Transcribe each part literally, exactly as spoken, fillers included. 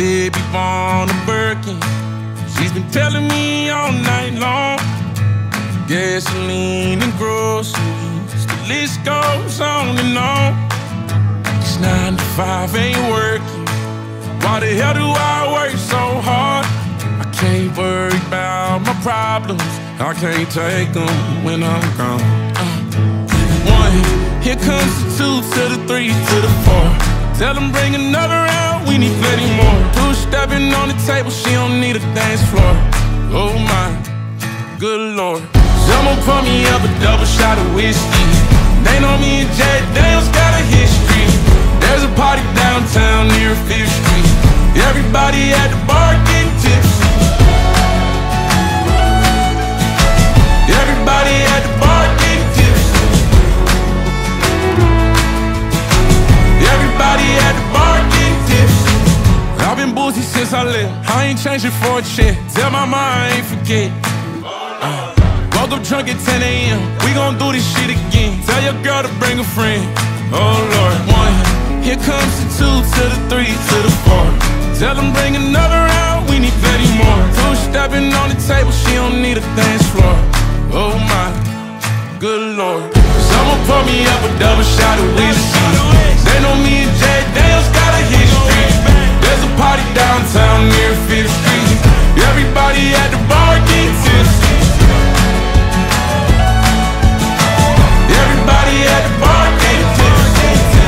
baby born a Birkin. She's been telling me all night long. Gasoline and groceries, the list goes on and on. It's nine to five ain't working. Why the hell do I work so hard? I can't worry about my problems. I can't take them when I'm gone. uh, One, here comes the two to the three to the four. Tell them bring another round, we need plenty more. Two stepping on the table, she don't need a dance floor. Oh my, good Lord. Someone pour me up a double shot of whiskey. They know me and Jack Daniels got a history. There's a party downtown near Fifth Street. Everybody at the bar getting tipsy. Everybody at the bar getting tipsy. Everybody at the bar getting tipsy. I've been boozy since I left. I ain't changing for a check. Tell my mom I ain't forget. uh, Woke up drunk at ten A M We gon' do this shit again. Tell your girl to bring a friend. Oh Lord. One, here comes the two to the three to the four. Tell them bring another round, we need plenty more. Two stepping on the table, she don't need a dance floor. Oh my, good Lord. Someone pour me up a double shot of whiskey. They know me and Jack Daniels got a history. There's a party downtown near Fifth Street. Everybody at the bar getting tipsy. Everybody at the bar getting tipsy.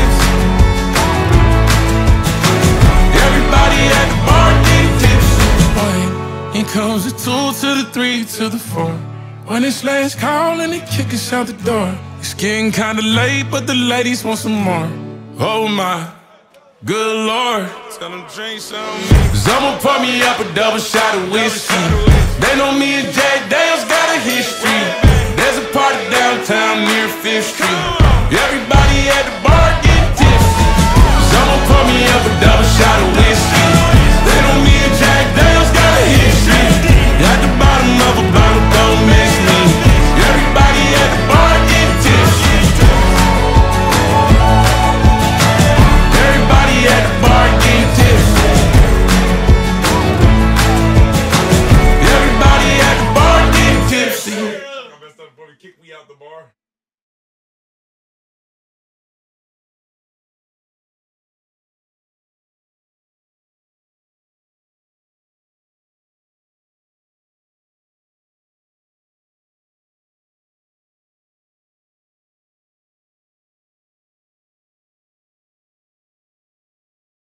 Everybody at the bar getting tipsy. One, here comes the two to the three to the four. When it's last call and they kick us out the door. It's getting kinda late, but the ladies want some more. Oh my, good Lord. Tell them drink some. Someone pour me up a double shot of whiskey. They know me and Jack Daniels got a history. There's a party downtown near Fifth Street.